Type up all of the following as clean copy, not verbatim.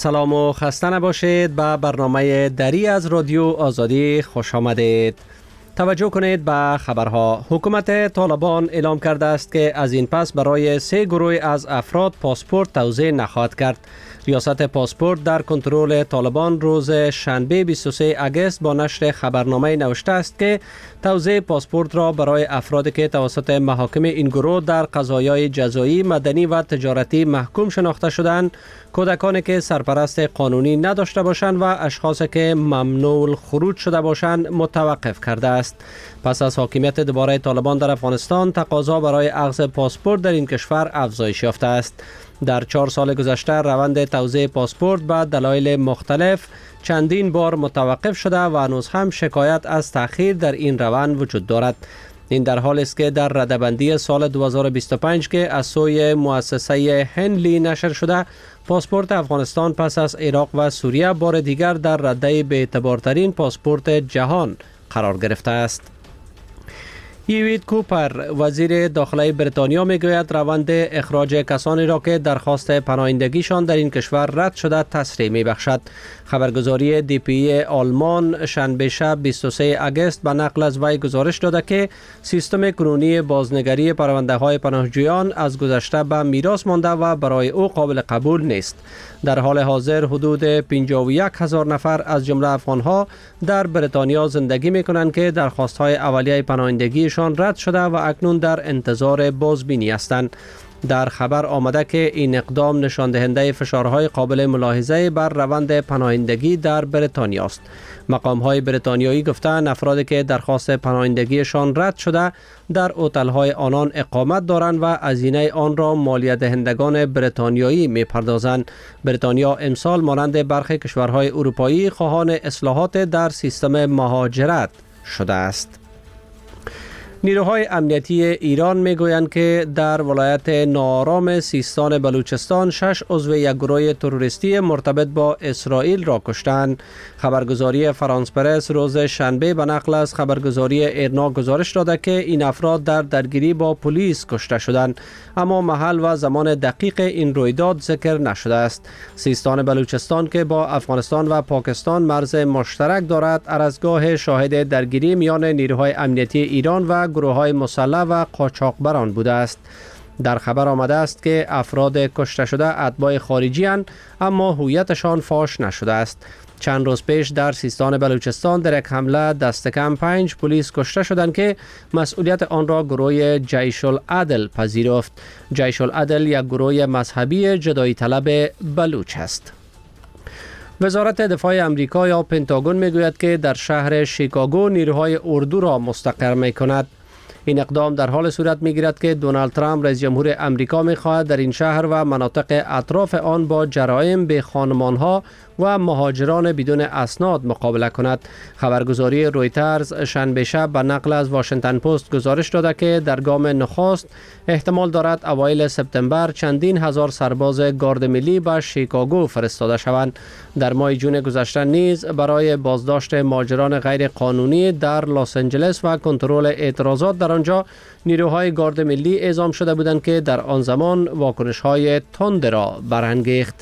سلام و خسته نباشید. به برنامه دری از رادیو آزادی خوش آمدید. توجه کنید به خبرها. حکومت طالبان اعلام کرده است که از این پس برای 3 گروه از افراد پاسپورت توزیع نخواهد کرد. ریاست پاسپورت در کنترل طالبان روز شنبه 23 اگست با نشر خبرنامه نوشته است که توزیع پاسپورت را برای افرادی که توسط محاکم این گروه در قضایای جزایی، مدنی و تجارتی محکوم شناخته شدند، کودکانی که سرپرست قانونی نداشته باشند و اشخاصی که ممنوع خروج شده باشند متوقف کرده است. پس از حاکمیت دوباره طالبان در افغانستان، تقاضا برای اخذ پاسپورت در این کشور افزایش یافته است. در 4 سال گذشته روند توزیع پاسپورت به دلایل مختلف چندین بار متوقف شده و هنوز هم شکایت از تأخیر در این روند وجود دارد. این در حالی است که در رده‌بندی سال 2025 که از سوی مؤسسه هنلی نشر شده، پاسپورت افغانستان پس از عراق و سوریه بار دیگر در رده به اعتبارترین پاسپورت جهان قرار گرفته است. ایوید کوپر وزیر داخلی بریتانیا میگوید روند اخراج کسانی را که درخواست پناهندگیشان در این کشور رد شده تسریع میبخشد. خبرگزاری دی پی آلمان شنبه شب 23 اگست به نقل از وی گزارش داده که سیستم کنونی بازنگری پرونده های پناهجویان از گذشته به میراث مانده و برای او قابل قبول نیست. در حال حاضر حدود 51,000 نفر از جمله افغانها در بریتانیا زندگی میکنند که درخواست های اولیه پناهندگیشان رد شده و اکنون در انتظار بازبینی هستند. در خبر آمده که این اقدام نشان دهنده فشارهای قابل ملاحظه بر روند پناهندگی در بریتانیا است. مقام‌های بریتانیایی گفتند افرادی که درخواست پناهندگیشان رد شده در هتل‌های آنان اقامت دارند و هزینه آن را مالیه دهندگان بریتانیایی می‌پردازند. بریتانیا امسال مانند برخی کشورهای اروپایی خواهان اصلاحات در سیستم مهاجرت شده است. نیروهای امنیتی ایران میگویند که در ولایت ناآرام سیستان بلوچستان 6 عضو یک گروه تروریستی مرتبط با اسرائیل را کشتند. خبرگزاری فرانس پرس روز شنبه به نقل از خبرگزاری ایرنا گزارش داده که این افراد در درگیری با پلیس کشته شدند، اما محل و زمان دقیق این رویداد ذکر نشده است. سیستان بلوچستان که با افغانستان و پاکستان مرز مشترک دارد، عرضگاه شاهد درگیری میان نیروهای امنیتی ایران و گروه‌های مسلح و قاچاقبران بوده است. در خبر آمده است که افراد کشته شده اتباع خارجی اند، اما هویتشان فاش نشده است. چند روز پیش در سیستان بلوچستان در یک حمله دست کم 5 پلیس کشته شدند که مسئولیت آن را گروه جیش العدل پذیرفت. جیش العدل یک گروه مذهبی جدایی طلب بلوچ است. وزارت دفاع امریکا یا پنتاگون میگوید که در شهر شیکاگو نیروهای اردو را مستقر میکند. این اقدام در حال صورت میگیرد که دونالد ترامپ رئیس جمهور امریکا میخواهد در این شهر و مناطق اطراف آن با جرایم به خانمانها و مهاجران بدون اسناد مقابله کند. خبرگزاری رویترز شنبه شب به نقل از واشنگتن پست گزارش داده که در گام نخست احتمال دارد اوایل سپتامبر چندین هزار سرباز گارد ملی به شیکاگو فرستاده شوند. در ماه جون گذشته نیز برای بازداشت مهاجران غیر قانونی در لس آنجلس و کنترل اعتراضات در آنجا نیروهای گارد ملی اعزام شده بودند که در آن زمان واکنش‌های تند را برانگیخت.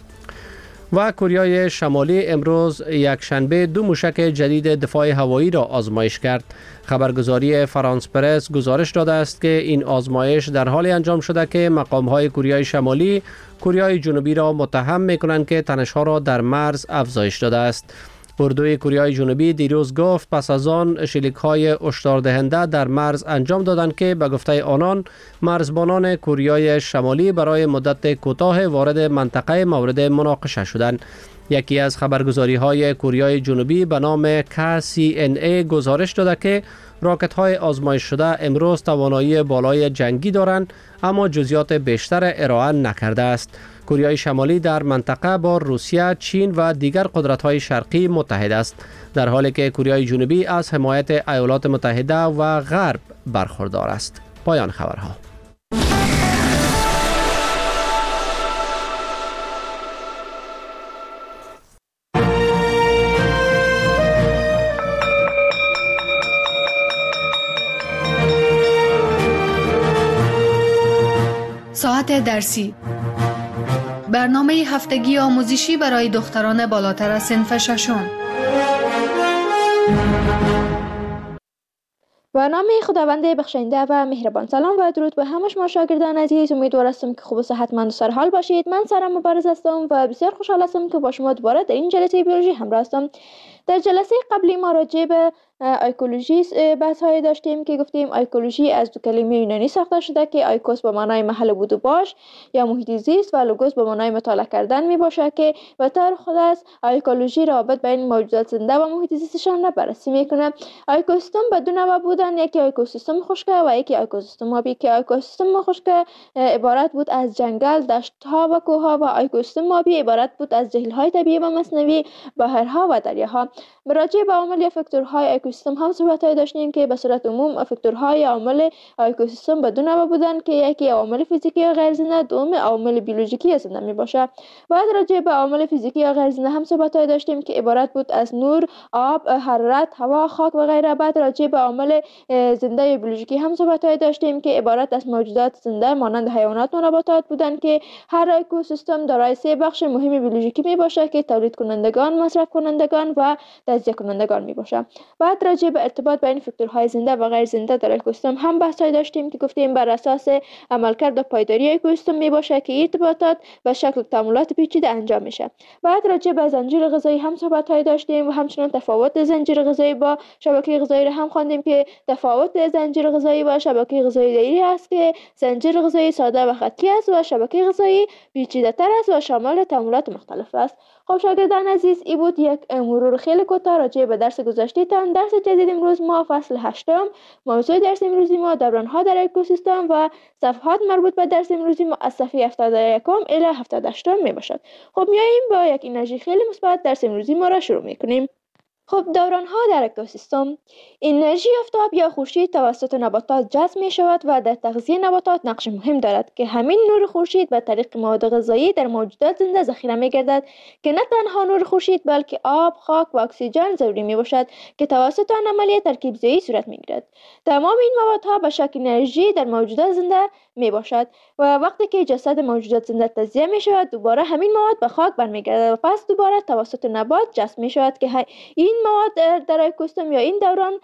و کره شمالی امروز یک شنبه 2 موشک جدید دفاع هوایی را آزمایش کرد. خبرگزاری فرانس پرس گزارش داده است که این آزمایش در حالی انجام شده که مقام‌های کره شمالی کره جنوبی را متهم می‌کنند که تنش‌ها را در مرز افزایش داده است. اردوی کره جنوبی دیروز گفت پس از آن شلیک‌های هشدار دهنده در مرز انجام دادند که به گفته آنان مرزبانان کره شمالی برای مدت کوتاه وارد منطقه مورد مناقشه شدند. یکی از خبرگزاری‌های کره جنوبی به نام KCNA گزارش داده که راکت‌های آزمایش شده امروز توانایی بالای جنگی دارند، اما جزئیات بیشتر ارائه نکرده است. کره شمالی در منطقه با روسیه، چین و دیگر قدرت‌های شرقی متحد است، در حالی که کره جنوبی از حمایت ایالات متحده و غرب برخوردار است. پایان خبرها. ساعت درسی برنامه هفتگی آموزشی برای دختران بالاتر از صنف ششم. و نام خداوند بخشنده و مهربان. سلام و درود به همه شما شاگردان عزیز. امیدوار هستم که خوب و صحتمند و سرحال باشید. من سارا مبارز هستم و بسیار خوشحال هستم که با شما دوباره در این جلسه بیولوژی همراه هستم. در جلسه قبلی ما راجع به ایکولوژی بحث هایی داشتیم که گفتیم ایکولوژی از دو کلمه یونانی ساخته شده که ایکوس به معنای محل بود و باش یا محیط زیست و لوگوس به معنای مطالعه کردن می باشه که به طور خاص ایکولوژی رابط بین موجودات زنده و محیط زیستشان را بررسی میکنه. اکوسیستم به دو نوع بودن، یکی اکوسیستم خشک و یکی اکوسیستم آبی که اکوسیستم خشک عبارت بود از جنگل، دشت‌ها و کوه‌ها و اکوسیستم آبی عبارت بود از جهیل‌های طبیعی و مصنوعی، بحرها و دریاها. راجع به عوامل یا فاکتورهای اکوسیستم هم صحبت‌های داشتیم که به صورت عموم فاکتورهای عامل اکوسیستم به دو نوع بودن که یکی عوامل فیزیکی یا غیر زنده، دوم عوامل بیولوژیکی یا زنده میباشه. بعد راجع به عوامل فیزیکی یا غیر زنده هم صحبت‌های داشتیم که عبارت بود از نور، آب، حرارت، هوا، خاک و غیره. بعد راجع به عوامل زنده یا بیولوژیکی هم صحبت‌های داشتیم که عبارت از موجودات زنده مانند حیوانات و نباتات بودن که هر اکوسیستم دارای سه بخش مهم بیولوژیکی میباشه که تولید کنندگان، مصرف کنندگان و تجزیه کنندگان میباشه. بعد راجع به ارتباط بین فاکتورهای زنده و غیر زنده در اکوسیستم هم بحث‌های داشتیم که گفتیم بر اساس عملکرد و پایداری اکوسیستم میباشه که ارتباطات به شکل تعاملات پیچیده انجام میشه. بعد راجع به زنجیره غذایی هم صحبت‌های داشتیم و همچنین تفاوت زنجیره غذایی با شبکه غذایی را هم خواندیم که تفاوت زنجیره غذایی با شبکه غذایی دایری است که زنجیره غذایی ساده و خطی است و شبکه غذایی پیچیده‌تر است و شامل تعاملات مختلف است. خب شاگردان عزیز، این بود یک مرور خیلی کوتاه راجع به درس گذشته تان. درس جدید امروز ما فصل 8، موضوع درس امروزی ما دوران‌ها در اکوسیستم و صفحات مربوط به درس امروزی ما از صفحه 71 الی 78 می باشد. خب میاییم با یک انرژی خیلی مثبت درس امروزی ما را شروع میکنیم. خب دوران‌ها در اکوسیستم. انرژی آفتاب یا خورشید توسط نباتات جذب می شود و در تغذیه نباتات نقش مهم دارد که همین نور خورشید به طریق مواد غذایی در موجودات زنده ذخیره می گردد که نه تنها نور خورشید بلکه آب، خاک و اکسیژن ضروری می باشد که توسط آن عملیه ترکیب زایی صورت می گیرد. تمام این موادها به شکل انرژی در موجودات زنده می باشد و وقتی که جسد موجودات زنده تجزیه می شود دوباره همین مواد به خاک برمیگردد و پس دوباره توسط نبات جذب می شود که این مواد در اکوسیستم یا این دوران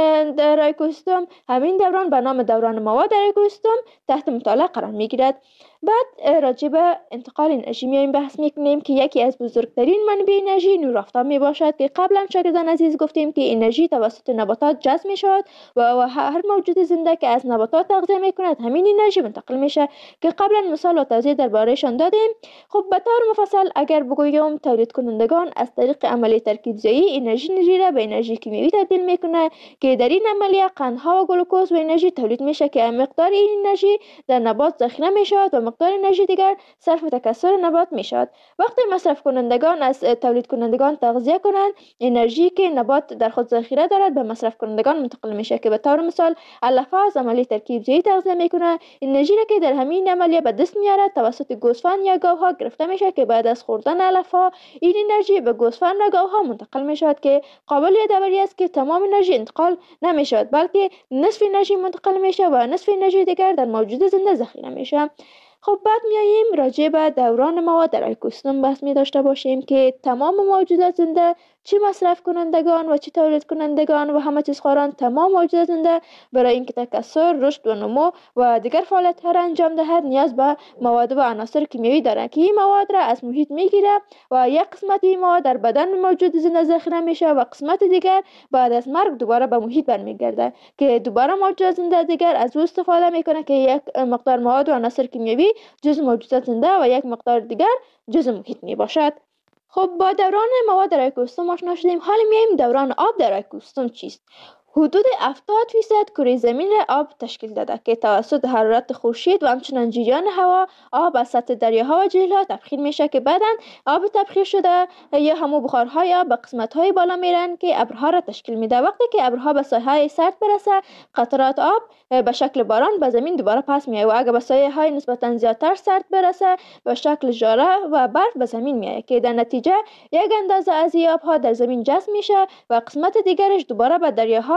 در اکوسیستم، همین دوران به نام دوران مواد در اکوسیستم تحت مطالعه قرار می گیرد. بعد راجع به انتقال انرژی میایم بحث میکنیم که یکی از بزرگترین منابع انرژی نور آفتاب می باشد که قبلا شاگردان عزیز گفتیم که انرژی توسط نباتات جذب می شود و هر موجود زنده که از نباتات تغذیه می کند همین انرژی منتقل میشه که قبلا مثال و توضیح دربارهشان دادیم. خب به طور مفصل اگر بگویم تولید کنندگان از طریق عملیه ترکیب زایی انرژی را به انرژی کیمیایی تبدیل میکنه که در این عملیه قندها و گلوکوز و انرژی تولید میشه که مقدار این انرژی در نبات ذخیره می شود و مقدار انرژی دیگر صرف تکثر نبات می شود. وقتی مصرف کنندگان از تولید کنندگان تغذیه کنند انرژی که نبات در خود ذخیره دارد به مصرف کنندگان منتقل میشه که به طور مثال علفها از عملیه ترکیب زایی تغذیه میکنه. انرژی را که در همین عملیه به دست میارد توسط گوسفند یا گاوها گرفته میشه که بعد از خوردن علفها این انرژی به گوسفند و گاوها منتقل میشود که قابل یادآوری است که تمام انرژی انتقال نمیشود بلکه نصف انرژی منتقل میشه و نصف انرژی دیگر در موجود زنده ذخیره میشه. خب بعد میاییم راجع به دوران مواد در اکوسیستم بحث می داشته باشیم که تمام موجودات زنده چه مصرف کنندگان و چه تولید کنندگان و همه چیز خوران تمام موجودات زنده برای اینکه تکثر، رشد و نمو و دیگر فعالیت‌ها را انجام دهد نیاز به مواد و عناصر کیمیایی دارند که این مواد را از محیط میگیره و یک قسمت این مواد در بدن موجود زنده ذخیره میشه و قسمت دیگر بعد از مرگ دوباره به محیط برمیگرده که دوباره موجودات زنده دیگر از او استفاده میکنه که یک مقدار مواد و عناصر کیمیایی جزء موجودات زنده و یک مقدار دیگر جزء محیط می باشد. خب با دوران مواد در اکوسیستم آشنا شدیم. حالا میایم دوران آب در اکوسیستم چیست؟ حدود 70% کره زمین آب تشکیل داده که توسط حرارت خورشید و همچنین جریان هوا آب از سطح دریاها و جهیل‌ها تبخیر میشه که بعداً آب تبخیر شده یا همون بخارهای آب به قسمت‌های بالا میرن که ابرها را تشکیل میده. وقتی که ابرها به ساحه‌های سرد برسه قطرات آب به شکل باران به زمین دوباره پس میاد و اگر به ساحه‌های نسبتاً زیادتر سرد برسه به شکل ژاره و برف به زمین میاد که در نتیجه یک اندازه از این آب‌ها در زمین جذب میشه و قسمت دیگرش دوباره به دریاها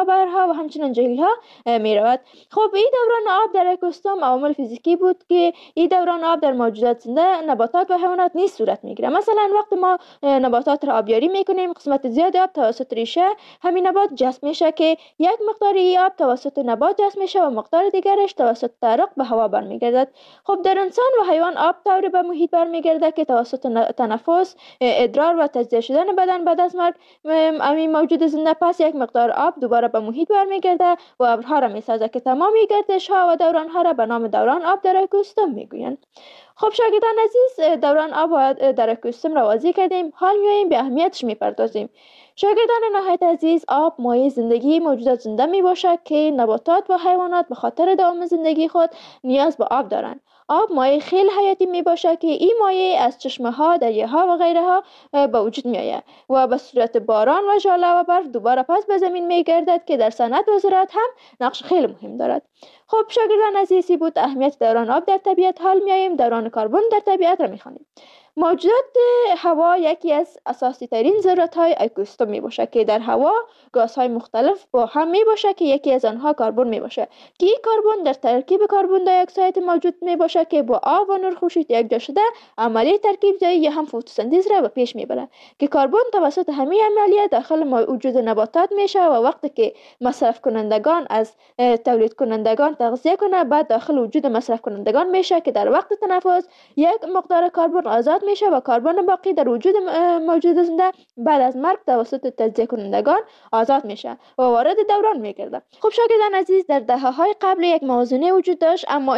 صنوبرها و همچنین جهیل ها می رود. خب این دوران آب در اکوسیستم عوامل فیزیکی بود که این دوران آب در موجودات زنده نباتات و حیوانات نیز صورت میگیره. مثلا وقتی ما نباتات را آبیاری میکنیم، قسمت زیاد آب توسط ریشه همین نبات جذب میشه که یک مقدار آب توسط نبات جذب میشه و مقدار دیگرش توسط تعرق به هوا برمیگردد. خب در انسان و حیوان آب طوری به محیط برمیگرده که توسط تنفس، ادرار و تجزیه شدن بدن بعد از مرگ همین موجود زنده پس یک مقدار آب دوباره به محیط برمیگرده و ابرها را میسازه که تمامی گردش ها و دوران ها را به نام دوران آب در اکوسیستم میگویند. خب شاگردان عزیز، دوران آب در اکوسیستم را واضح کردیم. حال میاییم به اهمیتش میپردازیم. شاگردان نهایت عزیز، آب مایه زندگی موجودات زنده می باشد که نباتات و حیوانات به خاطر دوام زندگی خود نیاز به آب دارند. آب مایه خیلی حیاتی می باشد که این مایه از چشمه ها، دریاها و غیره ها به وجود می آید و به صورت باران و ژاله و برف دوباره پس به زمین می گردد که در صنعت و زراعت هم نقش خیلی مهم دارد. خب شاگردان عزیزی بود اهمیت دوران آب در طبیعت. حال می آییم دوران کربن در طبیعت را می خوانیم. موجودات هوا یکی از اساسی ترین ذرات های اکوسیستم می باشد که در هوا گازهای مختلف با هم می باشد که یکی از آنها کربن می باشد که این کربن در ترکیب کربن دی اکساید موجود می باشد که با آب و نور خورشید یکجا شده عملیه ترکیب زایی یا هم فتوسنتز را به پیش می برد که کربن توسط همین عملیه داخل وجود نباتات میشه و وقتی که مصرف کنندگان از تولید کنندگان تغذیه کنه بعد داخل وجود مصرف کنندگان میشه که در وقت تنفس یک مقدار کربن آزاد میشه و کربن باقی در وجود موجود زنده بعد از مرگ توسط تجزیه کنندگان آزاد میشه و وارد دوران میگرده. خب شاگردان عزیز، در دهه‌های قبل یک موازنه وجود داشت، اما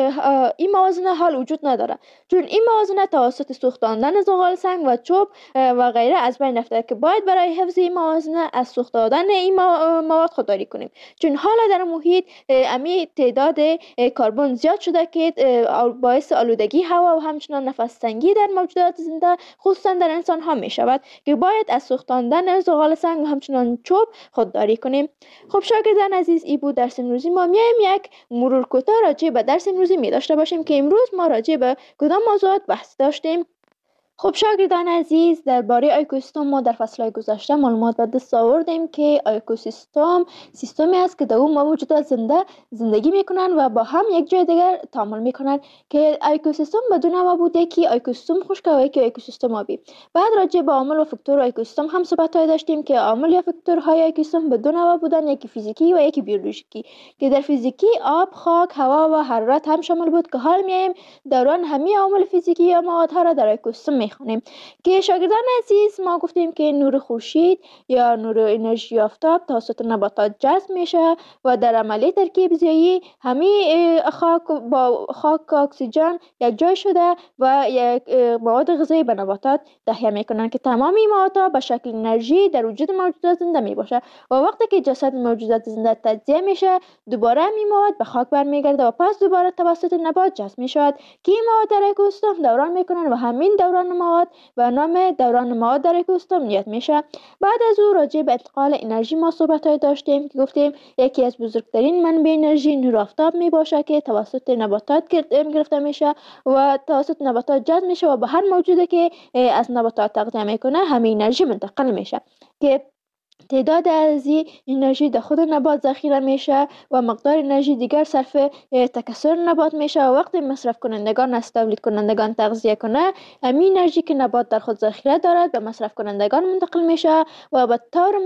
این موازنه حال وجود نداره، چون این موازنه توسط سوختاندن زغال سنگ و چوب و غیره از بین رفته که باید برای حفظ این موازنه از سوخت دادن این مواد خودداری کنیم، چون حالا در محیط امی تعداد کربن زیاد شده که باعث آلودگی هوا و همچنان نفس تنگی در موجودات زنده خصوصا در انسان ها می شود که باید از سوختاندن زغال سنگ و همچنان چوب خودداری کنیم. خب شاگردان عزیز، این بود درس امروزی ما. میایم یک مرور کوتاه راجع به درس امروزی می داشته باشیم که امروز ما راجع به کدام موضوعات بحث داشتیم. خب شاگردان عزیز، درباره اکوسیستم ما در فصل‌های گذشته معلومات به دست آوردیم که اکوسیستم سیستمی است که در اون موجودات زنده زندگی میکنن و با هم یک جای دیگر تعامل میکنن که اکوسیستم به دو نوع بوده که اکوسیستم خشک و یکی اکوسیستم آبی. بعد راجع به عامل و فاکتور اکوسیستم هم صحبت‌های داشتیم که عامل یا فاکتورهای اکوسیستم به دو نوع بودن، یکی فیزیکی و یکی بیولوژیکی، که در فیزیکی آب، خاک، هوا و حرارت هم شامل بود که حال میایم دوران همه عوامل فیزیکی یا موادها را در اکوسیستم میخونیم. که شاگردان عزیز، ما گفتیم که نور خورشید یا نور انرژی آفتاب توسط نباتات جذب میشه و در عملیه ترکیب زیایی همه خاک با خاک اکسیژن یک جای شده و یک مواد غذایی به نباتات تهیه میکنن که تمام این موادها به شکل انرژی در وجود موجودات زنده میباشه و وقتی که جسد موجودات زنده تجزیه میشه دوباره این مواد به خاک برمیگرده و پس دوباره توسط نبات جذب میشود که این مواد در اکوسیستم دوران میکنن و همین دوران مواد و نام دوران مواد در اکوسیستم یاد میشه. بعد از او راجع به انتقال انرژی ما صحبت‌های داشتیم که گفتیم یکی از بزرگترین منبع انرژی نور آفتاب میباشه که توسط نباتات گرفته میشه و توسط نباتات جذب میشه و به هر موجودی که از نباتات تغذیه میکنه همین انرژی منتقل میشه که تعداد از این انرژی در خود نبات ذخیره میشه و مقدار انرژی دیگر صرف تکثر نبات میشه و وقتی مصرف کنندگان از تولید کنندگان تغذیه کنه همین انرژی که نبات در خود ذخیره دارد به مصرف کنندگان منتقل میشه و به طور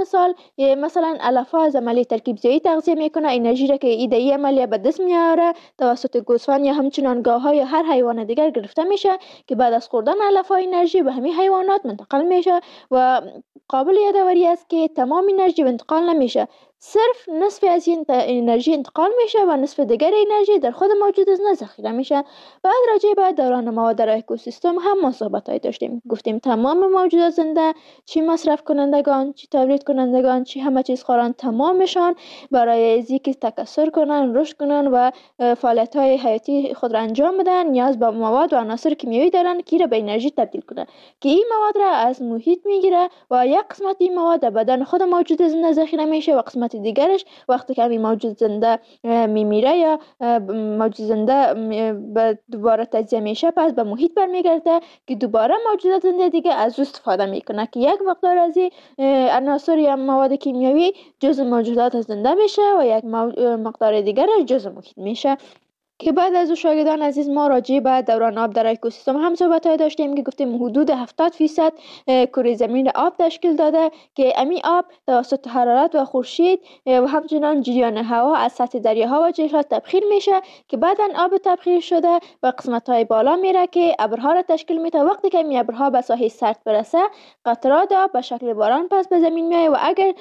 مثلا علفها از عملیه ترکیب زیایی تغذیه میکنه، انرژی را که ایده عملیه به دست میاره توسط گوسفند یا همچنان گاوها یا هر حیوان دیگر گرفته میشه که بعد از خوردن علفها انرژی به همین حیوانات منتقل میشه و قابل یادآوری است که تمام انرژی انتقال نمیشه، صرف نصف از این انرژی انتقال میشه و نصف دیگر انرژی در خود موجود زنده ذخیره میشه. بعد راجع به دوران مواد در اکوسیستم هم ما صحبت‌های داشتیم. گفتیم تمام موجودات زنده، چی مصرف کنندگان، چی تولید کنندگان، چی همه چیز خوران، تمامشان برای از اینکه تکثر کنن، رشد کنن و فعالیت‌های حیاتی خود را انجام بدن نیاز به مواد و عناصر کیمیایی دارن که را به انرژی تبدیل کنن که این مواد را از محیط میگیره و یک قسمت این مواد در بدن خود موجود زنده ذخیره میشه و قسمت قسمت دیگرش وقتی که همین موجود زنده میمیره یا موجود زنده دوباره تجزیه میشه، پس به محیط برمیگرده که دوباره موجودات زنده دیگه از او استفاده میکنه که یک مقدار از این عناصر یا مواد کیمیایی جزء موجودات زنده میشه و یک مقدار دیگرش جزء محیط میشه. که بعد از شاگردان عزیز ما راجع به دوران آب در اکوسیستم هم صحبت‌های داشتیم که گفتیم حدود 70% کره زمین آب تشکیل داده که امی آب توسط حرارت و خورشید و همچنان جریان هوا از سطح دریاها و جهیل‌ها تبخیر میشه که بعداً آب تبخیر شده و قسمت‌های بالا میره که ابرها را تشکیل میده. وقتی که این ابرها به ساحه سرد برسه، قطرات آب به شکل باران پس به زمین میاد و اگر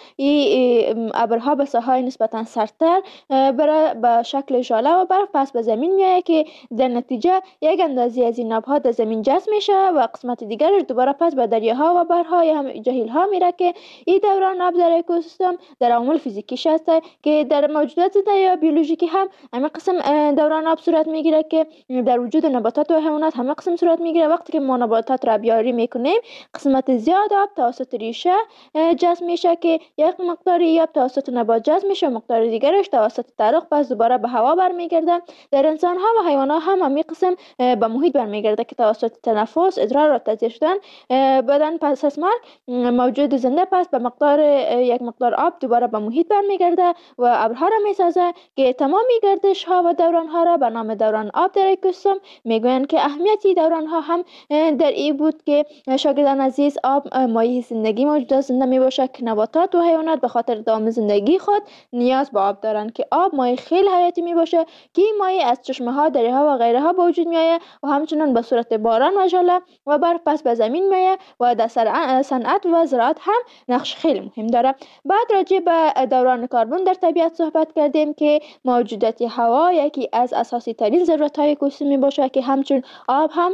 این ابرها به ساحه‌های نسبتاً سردتر بره به شکل ژاله و برف پس به زمین میاد که در نتیجه یک اندازه از این آبها در زمین جذب میشه و قسمت دیگرش دوباره پس به دریاها و بحرها یا هم جهیل‌ها میره که این دوران آب در اکوسیستم در عوامل فیزیکیش هست که در موجودات زنده یا بیولوژیکی هم همه قسم دوران آب صورت میگیره که در وجود نباتات و حیوانات همه قسم صورت میگیره. وقتی که ما نباتات را بیاری میکنیم، قسمت زیاد آب توسط ریشه جذب میشه که یک مقداری آب توسط نبات جذب میشه، مقدار دیگرش توسط ترخ پس دوباره به هوا برمیگرده. در انسان ها و حیوانات هم همین قسم به محیط برمیگرده که توسط تنفس، ادرار و تجزیه شدن بدن پس از مرگ موجود زنده پس به مقدار یک مقدار آب دوباره به محیط برمیگرده و ابرها را میسازه که تمامی گردش ها و دوران ها را به نام دوران آب در اکوسیستم میگویند که اهمیتی دوران ها هم در این بود که شاگردان عزیز آب مایه زندگی موجودات زنده می باشد که نباتات و حیوانات به خاطر دوام زندگی خود نیاز به آب دارند که آب مایه خیلی حیاتی می باشه که این مایه از چشمه ها، دریاها و غیره ها به وجود میآید و همچنان به صورت باران و ژاله و برف پس به زمین میآید و در صنعت و زراعت هم نقش خیلی مهم داره. بعد راجع به دوران کربن در طبیعت صحبت کردیم که موجودات هوا یکی از اساسی ترین ضرورت های اکوسیستم می باشد که همچون آب هم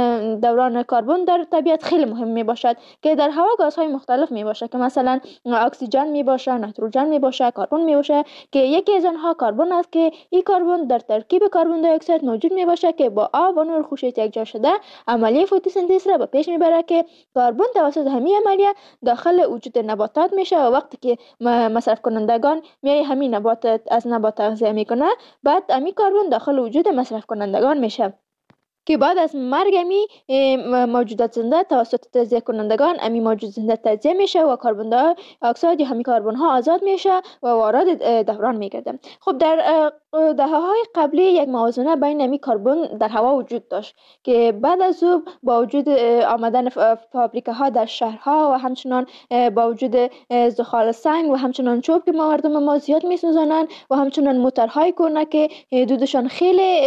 دوران کربن در طبیعت خیلی مهم می باشد که در هوا گازهای مختلف می باشد که مثلا اکسیژن می باشه، نیتروژن می باشه، کربن می باشه که یکی از آنها کربن است که این کربن در ترکیب کربن دی اکساید موجود می باشه که با آب و نور خورشید یکجا شده عملیه فتوسنتز را به پیش میبره که کربن توسط همین عملیه داخل وجود نباتات میشه و وقتی که مصرف کنندگان میای همین نبات از نبات تغذیه میکنه، بعد همین کربن داخل وجود مصرف کنندگان میشه که بعد از مرگ امی موجودات زنده توسط تجزیه کنندگان امی موجود زنده تجزیه میشه و کربن دی اکساید یا همین کربن ها آزاد میشه و وارد دوران میگرده. خب در دهه‌های قبلی یک موازنه بین امی کربن در هوا وجود داشت که بعد از او با وجود آمدن فابریکه‌ها در شهرها و همچنان با وجود زغال سنگ و همچنان چوب که مردم ما زیاد میسوزانند و همچنان موتورهای کهنه که دودشان خیلی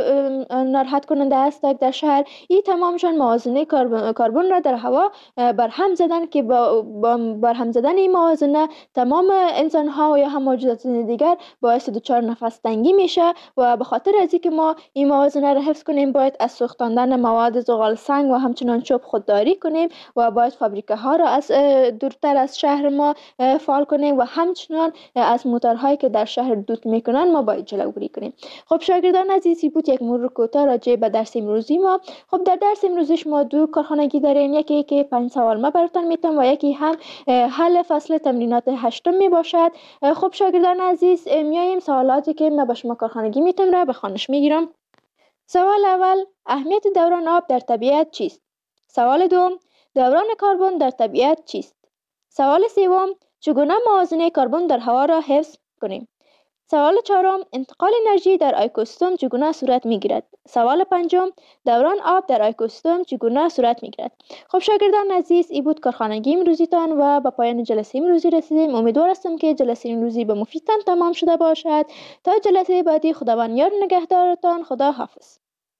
ناراحت کننده است در شهر، این تمامشان موازنه کربن را در هوا برهم زدن که با برهم زدن این موازنه تمام انسان ها یا هم موجودات دیگر باعث دچار نفس تنگی میشه و به خاطر از اینکه ما این موازنه را حفظ کنیم باید از سوختاندن مواد زغال سنگ و همچنان چوب خودداری کنیم و باید فابریکه ها را از دورتر از شهر ما فعال کنیم و همچنان از موتورهایی که در شهر دود میکنن ما باید جلوگیری کنیم. خب شاگردان عزیزی بود یک مرور کوتاه راجع به درس امروزی ما. خب در درس امروزش ما دو کارخانگی داریم، یکی که 5 سوال ما براتون میتونم و یکی هم حل فصل تمرینات 8 می باشد. خب شاگردان عزیز میایم سوالاتی که ما به شما کارخانگی میتونم را به خوانش میگیرم. سوال اول، اهمیت دوران آب در طبیعت چیست؟ سوال دوم، دوران کربن در طبیعت چیست؟ سوال سوم، چگونه موازنه کربن در هوا را حفظ کنیم؟ سوال چهارم، انتقال انرژی در اکوسیستم چگونه صورت میگیرد؟ سوال پنجم، دوران آب در اکوسیستم چگونه صورت میگیرد؟ خب شاگردان عزیز، این بود کارخانگی امروزیتان و به پایان جلسه امروزی رسیدیم. امیدوار هستم که جلسه امروزی به مفیدتان تمام شده باشد. تا جلسه بعدی خداوند یار نگهدارتان. خدا حافظ.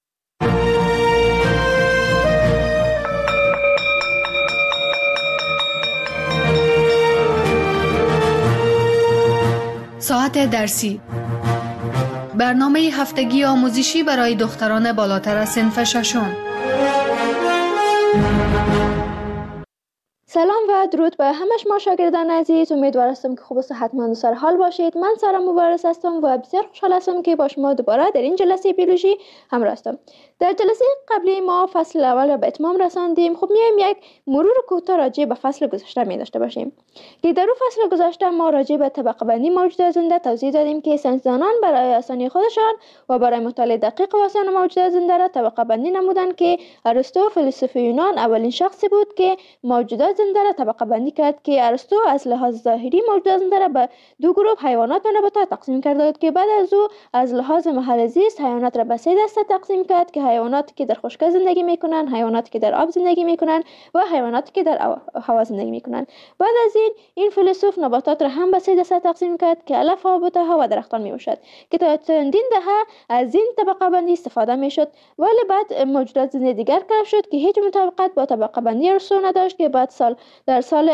ساعت درسی، برنامه هفتگی آموزشی برای دختران بالاتر از صنف ششم. سلام و درود به همه شما شاگردان عزیز. امیدوار هستم که خوب و صحتمند و سرحال باشید. من سارا مبارز هستم و بسیار خوشحال هستم که با شما دوباره در این جلسه بیولوژی همراه هستم. در جلسه قبلی ما فصل اول را به اتمام رساندیم. خب میایم یک مرور کوتاه راجع به فصل گذشته می داشته باشیم که در اون فصل گذشته ما راجع به طبقه بندی موجودات زنده توضیح دادیم که ساینسدانان برای آسانی خودشان و برای مطالعه دقیق و آسان موجودات زنده را طبقه بندی نمودند که ارسطو فیلسوف یونان اولین شخصی بود که موجودات زنده را طبقه بندی کرد که ارسطو از لحاظ ظاهری موجودات زنده را به دو گروه حیوانات و نباتات تقسیم کرده بود که بعد از او از لحاظ محل زیست حیوانات را به سه دسته تقسیم کرد که حیواناتی که در خشکی زندگی میکنند، حیواناتی که در آب زندگی میکنند و حیواناتی که در هوا زندگی میکنند. بعد از این فیلسوف نباتات را هم به سه دسته تقسیم کرد که علف ها، بوته و درختان میباشد که تا چندین دهه از این طبقه بندی استفاده میشد، ولی بعد موجودات زنده دیگر کشف شد که هیچ مطابقت با طبقه بندی ارسطو نداشت که بعد در سال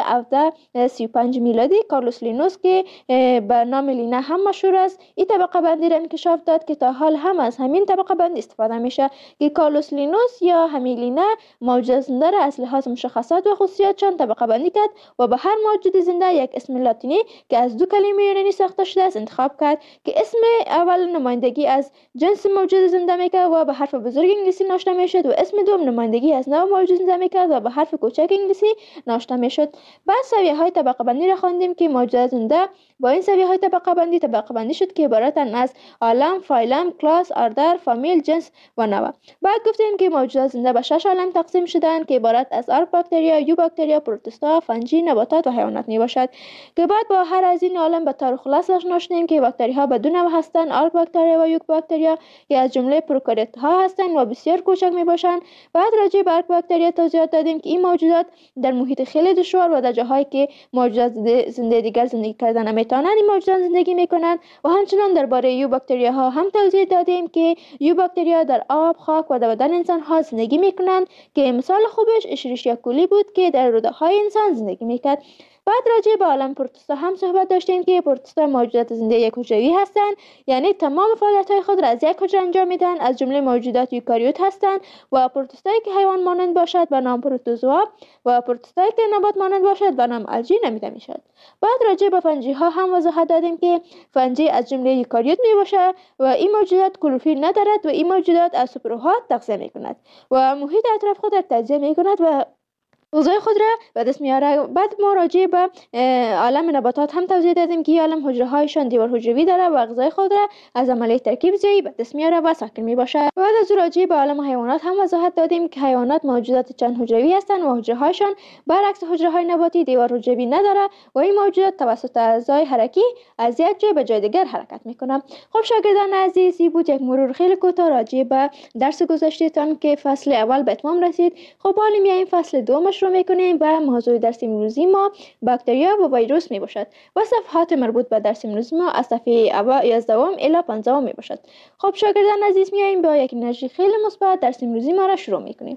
1735 میلادی کارلوس لینوس که به نام لینا هم مشهور است این طبقه بندی را انکشاف داد که تا حال هم از همین طبقه بندی استفاده میشه که کارلوس لینوس یا همین لینا موجودات زنده را از لحاظ مشخصات و خصوصیاتشان طبقه بندی کرد و به هر موجود زنده یک اسم لاتینی که از دو کلمه یونانی ساخته شده است انتخاب کرد که اسم اول نمایندگی از جنس موجود زنده میکرد و به حرف بزرگ انگلیسی ناشته میشد و اسم دوم نمایندگی از نوع موجود زنده میکرد و به حرف کوچک انگلیسی ناشته میشد. بعد سویه‌های طبقه بندی را خواندیم که موجودات زنده با این سویه‌های طبقه بندی شد که عبارتند از عالم، فایلم، کلاس، اردر، فامیل، جنس و نوع. بعد گفتیم که موجودات زنده به 6 عالم تقسیم شدند که عبارت از آرک باکتریا، یو باکتریا، پروتوستا، فنجی، نباتات و حیوانات میباشد که بعد با هر از این عالم به طور خلاص آشنا شدیم که باکتری ها به دو نوع هستند، آرک باکتریا و یوک باکتریا که از جمله پروکاریوت ها هستند و بسیار کوچک میباشند. بعد راجع به آرک باکتریا توضیحات دادیم که این موجودات در محیط خیلی دشوار و در جاهایی که موجودات زنده دیگر زندگی کردن نمیتونن این موجودات زندگی میکنند و همچنین درباره یو باکتریا ها هم توضیح دادیم که یو باکتریا در آب، خاک و در بدن انسان ها زندگی میکنند که مثال خوبش اشریشیا کولی بود که در روده های انسان زندگی میکرد. بعد راجع به عالم پروتوستا هم صحبت داشتیم که پروتوستا موجودات زنده یک حجروی هستند، یعنی تمام فعالیت‌های خود را از یک حجره انجام میدن، از جمله موجودات یوکاریوت هستند و پروتوستایی که حیوان مانند باشد به نام پروتوزوا و پروتوستایی که نبات مانند باشد به نام الژی نامیده میشد. بعد راجع به فنجی ها هم وضاحت دادیم که فنجی از جمله یوکاریوت میباشد و این موجودات کلروفیل ندارد و این موجودات از سوپرها تغذیه میکند و محیط اطراف خود را تجزیه میکند و غذای خود را به دست میاره. بعد ما راجع به عالم نباتات هم توضیح دادیم که عالم حجره هایشان دیوار حجروی داره و غذای خود را از عملیه ترکیب زیایی به دست میاره و ساکن میباشه. بعد از راجع به عالم حیوانات هم وضاحت دادیم که حیوانات موجودات چند حجروی هستند و حجره هایشان برعکس حجره های نباتی دیوار حجروی نداره و این موجودات توسط اعضای حرکی از یک جای به جای دیگر حرکت میکنه. خب شاگردان عزیز، این بود یک مرور خیلی کوتاه راجع به درس گذشتهتان که فصل اول به اتمام رسید. خب حالا میایم فصل دومش رو میکنیم و موضوع درس امروزی ما باکتریا و ویروس میباشد و صفحات مربوط به درس امروزی ما از صفحه 11 الی 15 میباشد. خب شاگردان عزیز، میایم با یک انرژی خیلی مثبت درس امروزی ما را شروع میکنیم.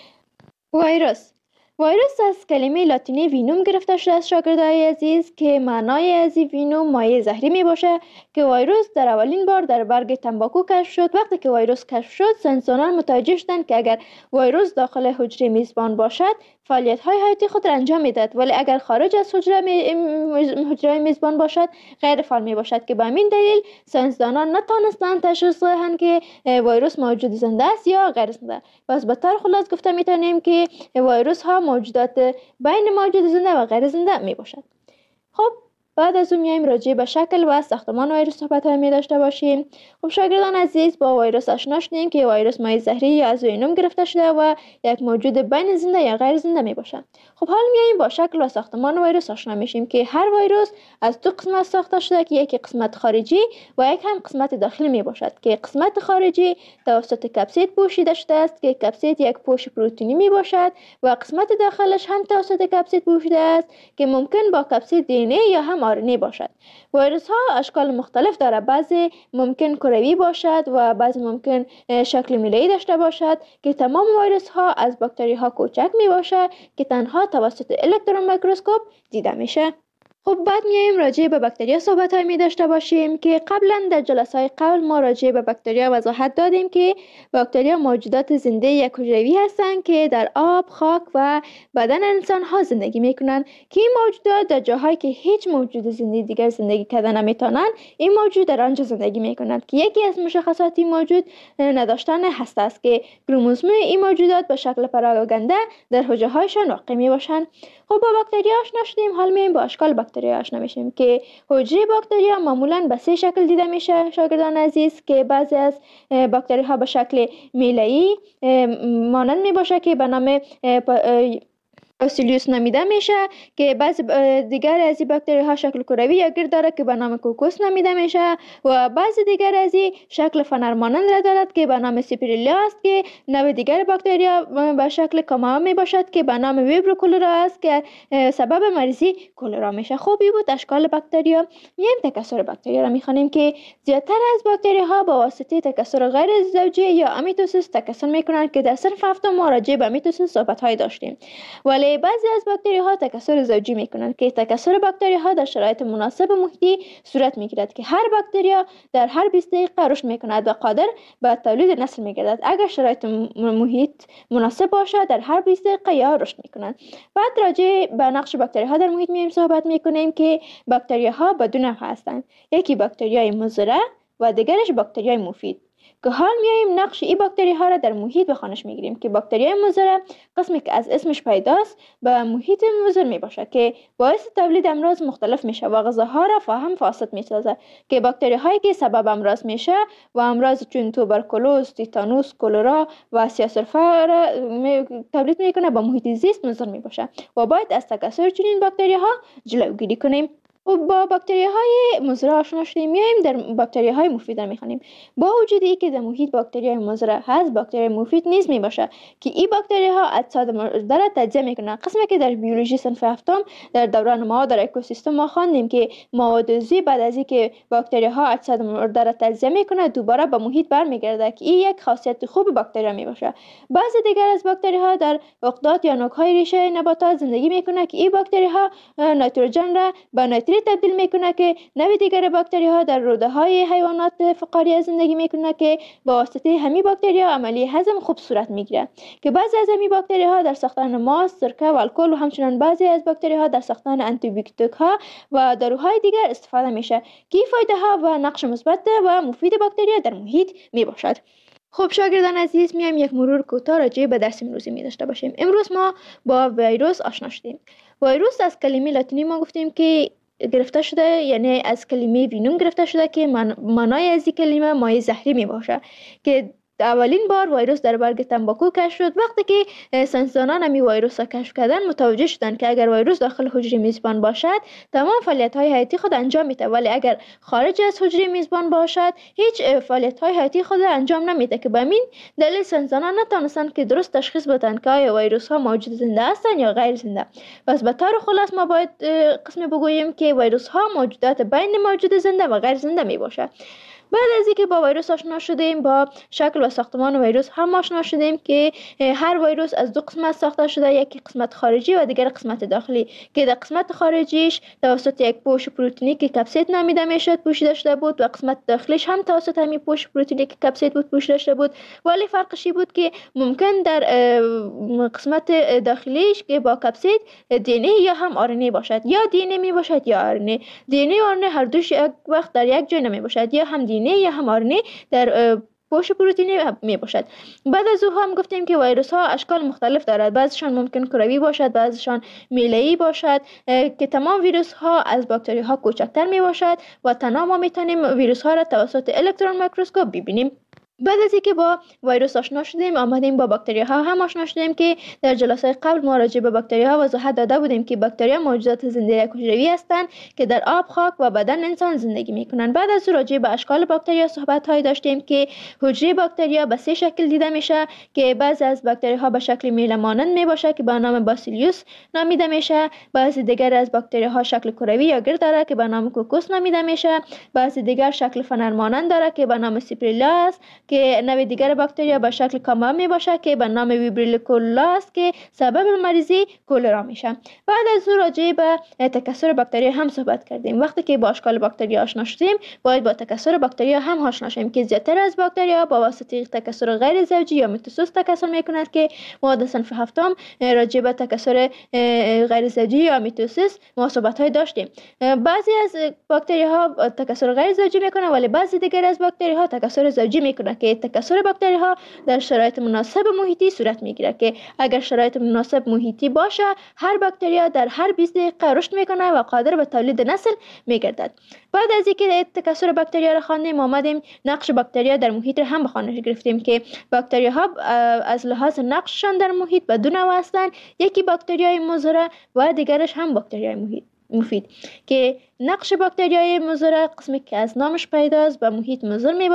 ویروس از کلمه لاتینی وینوم گرفته شده است شاگردای عزیز که معنای از وینوم مایع زهری می باشه که ویروس در اولین بار در برگ تنباکو کشف شد. وقتی که ویروس کشف شد ساینسدانان متوجه شدند که اگر ویروس داخل حجره میزبان باشد فعالیت های حیاتی خود را انجام میدهد، ولی اگر خارج از حجره میزبان باشد غیر فعال می باشد که به همین دلیل ساینسدانان نتوانستند تشخیص دهند که ویروس موجود زنده است یا غیر زنده. پس به طور خلاص گفته میتونیم که ویروس ها موجودات بین موجود زنده و غیر زنده می باشد. خب بعد از اون میایم راجع به شکل و ساختمان ویروس صحبت می داشته باشیم. خب شاگردان عزیز، با ویروس آشنا شدیم که ویروس مایع زهری یا از وینوم گرفته شده و یک موجود بین زنده یا غیر زنده می باشد. خب حالا میایم با شکل و ساختمان ویروس آشنا میشیم که هر ویروس از دو قسمت ساخته شده که یک قسمت خارجی و یک هم قسمت داخلی می باشد که قسمت خارجی توسط کپسید پوشیده شده است که کپسید یک پوش پروتئینی می باشد و قسمت داخلش هم توسط کپسید پوشیده است که ممکن با کپسید دی ان ای یا هم آر ان ای باشد. ویروس ها اشکال مختلف داره، بعضی ممکن کروی باشد و بعضی ممکن شکل میله‌ای داشته باشد که تمام ویروس ها از باکتری ها کوچک می باشد که تنها توسط الکترون میکروسکوپ دیده میشه. خب بعد میایم راجع به باکتریا صحبت‌های می داشته باشیم که قبلا در جلسه‌های قبل ما راجع به باکتریا وضاحت دادیم که باکتریا موجودات زنده یک حجروی هستند که در آب، خاک و بدن انسان ها زندگی میکنند که این موجودات در جاهایی که هیچ موجود زنده دیگر زندگی کردن نمیتونند این موجود در آنجا زندگی میکنند که یکی از مشخصات این موجود نداشتن هسته است که کروموزوم این موجودات به شکل پراگنده در حجره‌هایشان واقع میباشند. خب با باکتریا آشنا شدیم، حال میایم با اشکال باکتریا آشنا میشیم که حجره باکتریا معمولا به 3 شکل دیده میشه شاگردان عزیز، که بعضی از باکتری ها به شکل میله‌ای مانند میباشه که به نام باسیلیوس نامیده میشه، که بعضی دیگر از این باکتری ها شکل کروی یا گرد داره که به نام کوکوس نامیده میشه و بعضی دیگر از این شکل فنر مانند را دارد که به نام سیپریلا است، که نوع دیگر باکتریا به شکل کاما می باشد که به نام ویبرو کولرا است که سبب مریضی کولرا میشه. خوبی بود اشکال باکتریا. میایم تکثر باکتریا را میخوانیم که زیادتر از باکتری ها با واسطه تکثر غیر زوجی یا امیتوسیس تکثر میکنند که در صنف هفتم ما راجع به امیتوسیس صحبت های داشتیم. ولی بعضی از باکتری ها تکثر زوجی میکنند که تکثر باکتری ها در شرایط مناسب محیطی صورت میگیرد که هر باکتریا در هر 20 دقیقه رشد میکند و قادر به تولید نسل میگردد. اگر شرایط محیط مناسب باشد در هر 20 دقیقه یا رشد میکنند. بعد راجع به نقش باکتری ها در محیط میایم صحبت میکنیم که باکتری ها به 2 نوع هستند، یکی باکتریای مضر و دیگرش باکتریای مفید، که حال میایم نقش این باکتری ها را در محیط به خوانش میگیریم که باکتریای مضر قسمی که از اسمش پیداست به محیط مضر میباشه که باعث تولید امراض مختلف میشه و غذاها را فاهم فاسد میسازه، که باکتری هایی که سبب امراض میشه و امراض چون توبرکولوز، تیتانوس، کولرا و سیاه‌سرفه را تولید میکنه با محیط زیست مضر میباشه و باید از تکثر چنین باکتری ها جلوگیری کنیم. با باکتری های مضر آشنا شدیم، میایم در باکتری های مفید میخوانیم. با وجود اینکه در محیط باکتری های مضر هست، باکتری مفید نیز میباشه که این باکتری ها اجساد مرده را تجزیه میکنن. قسمی که در بیولوژی صنف هفتم در دوران ما در اکوسیستم ما خواندیم که مواد عضوی بعد از اینکه باکتری ها اجساد مرده را تجزیه میکنه دوباره به محیط برمیگرده که این یک خاصیت خوب باکتری میباشه. بعضی دیگر از باکتری ها در عقدات یا نوک های ریشه نباتات زندگی میکنه که این باکتری ها نیتروژن را به نیتریت تبدیل میکنه که نوع دیگر باکتری ها در روده های حیوانات فقاریه زندگی میکنه که با واسطه همین باکتری ها عملی هضم خوب صورت میگیره، که بعضی از همین باکتری ها در ساختن ماست، سرکه و الکل و همچنین بعضی از باکتری ها در ساختن آنتی بیوتیک ها و داروهای دیگر استفاده میشه که این فایده ها و نقش مثبت و مفید باکتری در محیط میباشد. خب شاگردان عزیز، میایم یک مرور کوتاه راجع به درس امروزی می داشته باشیم. امروز ما با ویروس آشنا شدیم. ویروس از کلمه لاتینی ما گفتیم که گرفته شده، یعنی از کلمه وینوم گرفته شده که معنای از این کلمه مایع زهری می باشه، که اولین بار ویروس در برگ تنباکو کشف شد. وقتی که ساینسدانان همی ویروس را کشف کردن متوجه شدند که اگر ویروس داخل حجره میزبان باشد تمام فعالیت‌های حیاتی خود انجام میده، ولی اگر خارج از حجره میزبان باشد هیچ فعالیت‌های حیاتی خود انجام نمیده، که به همین دلیل ساینسدانان نتونستند که درست تشخیص بدن که آیا ویروس‌ها موجود زنده هستند یا غیر زنده. پس به طور خلاص ما باید قسمی بگوییم که ویروس‌ها موجودات بین موجود زنده و غیر زنده میباشد. بعد از اینکه با ویروس آشنا شدیم، با شکل و ساختمان ویروس هم آشنا شدیم که هر ویروس از 2 قسمت ساخته شده، یکی قسمت خارجی و دیگر قسمت داخلی، که در قسمت خارجیش توسط یک پوش پروتئینی که کپسید نامیده میشد پوشیده شده بود و قسمت داخلیش هم توسط همین پوش پروتئینی که کپسید بود پوشیده شده بود، ولی فرقش بود که ممکن در قسمت داخلیش که با کپسید دی ان ای یا هم آر ان ای باشد، یا دی ان ای می باشد یا آر ان ای. دی ان ای و آر ان ای هر دوش یک وقت در یک جای نمی باشد، یا هم دی ان ای یا هم آر ان ای در پوش پروتئینی می باشد. بعد از او هم گفتیم که ویروس ها اشکال مختلف دارد، بعضیشان ممکن کروی باشد، بعضیشان میله‌ای باشد، که تمام ویروس ها از باکتری ها کوچکتر می باشد و تنها ما میتونیم ویروس ها را توسط الکترون میکروسکوپ ببینیم. بعد از اینکه با ویروس آشنا شدیم آمدیم با باکتری ها هم آشنا شدیم که در جلسه قبل ما راجع به باکتری ها وضاحت داده بودیم که باکتری ها موجودات زنده حجروی هستند که در آب، خاک و بدن انسان زندگی میکنند. بعد از راجع به اشکال باکتری ها صحبت های داشتیم که حجره باکتری ها به 3 شکل دیده میشه، که بعضی از باکتری ها به شکل میله مانند میباشه که به نام باسیلیوس نامیده میشه، بعضی دیگر از باکتری ها شکل کروی یا گرد داره که به نام کوکوس نامیده میشه، بعضی دیگر شکل فنر مانند داره که به نام سیپریلا است، که نوع دیگر باکتریا به شکل کاما می باشه که به نام ویبریل کولولا است که سبب مریضی کولرا میشه. بعد از او راجع به تکثر باکتریا هم صحبت کردیم. وقتی که با اشکال باکتریا آشنا شدیم باید با تکثر باکتریا هم آشنا شیم که زیادتر از باکتریا با واسطه تکثر غیر زوجی یا میتوسیس تکثر میکند که ما در صنف هفتم راجع به تکثر غیر زوجی یا میتوسیس ما صحبت داشتیم. بعضی از باکتریا ها تکثر غیر زوجی میکنه ولی بعضی دیگر از باکتریا ها تکثر زوجی میکنه که تکثر باکتریا ها در شرایط مناسب محیطی صورت میگیره که اگر شرایط مناسب محیطی باشه هر باکتریا در هر 20 دقیقه رشد میکنه و قادر به تولید نسل میگردد. بعد از اینکه تکثر باکتریا را خواندیم آمدیم نقش باکتریا در محیط را هم به خوانش گرفتیم که باکتریا ها از لحاظ نقششان در محیط به دو نوع هستند. یکی باکتریای مضر و دیگرش هم باکتریای مفید که نقش باکتریای مضر قسمی که از نامش پیداست به محیط مضر